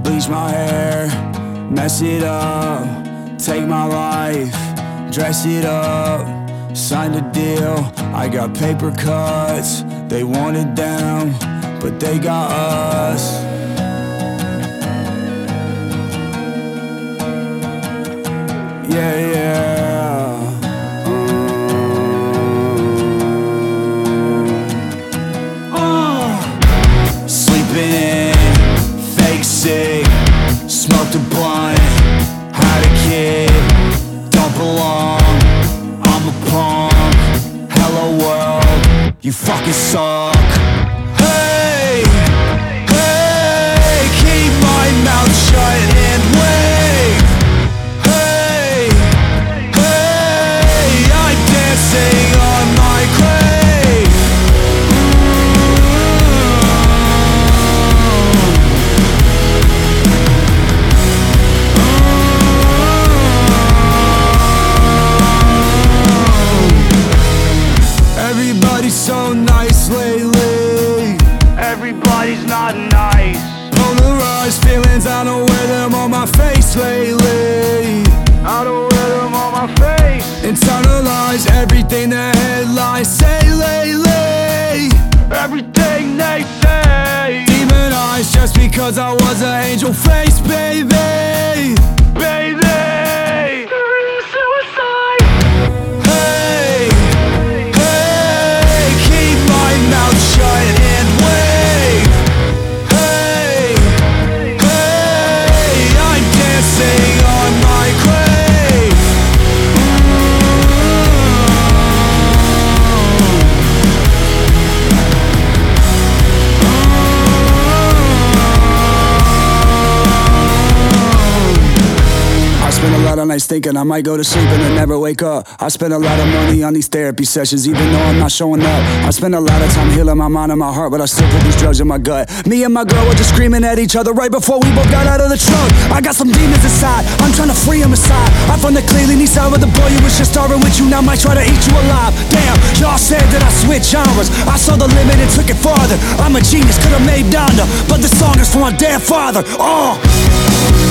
bleach my hair, mess it up, take my life, dress it up, signed a deal. I got paper cuts, they want it down, but they got us. Yeah, yeah. Sleeping in, fake sick, smoked a blunt, had a kid, don't belong, I'm a punk, hello world, you fucking suck. Hey, hey, keep my mouth shut and wait. Hey, hey, I'm dancing on my grave. Everybody's so nice lately. Everybody's not nice. Polarized feelings, I don't wear them on my face lately. I don't wear them on my face. Internalize everything the headlines say lately. Everything they say. Demonized just because I was an angel face, baby. Baby, suicide. Hey, hey, keep my mouth shut and wait. Hey, hey, I'm dancing on my grave. I spend a lot of nights thinking I might go to sleep and then never wake up. I spend a lot of money on these therapy sessions even though I'm not showing up. I spend a lot of time healing my mind and my heart, but I still put these drugs in my gut. Me and my girl were just screaming at each other right before we both got out of the truck. I got some demons inside, I'm trying to free them aside. I found the clearly need side with the boy you was just starving with you, now might try to eat you alive. Damn, y'all said that I switch genres, I saw the limit and took it farther. I'm a genius, could've made Donda, but the song is for my dead father.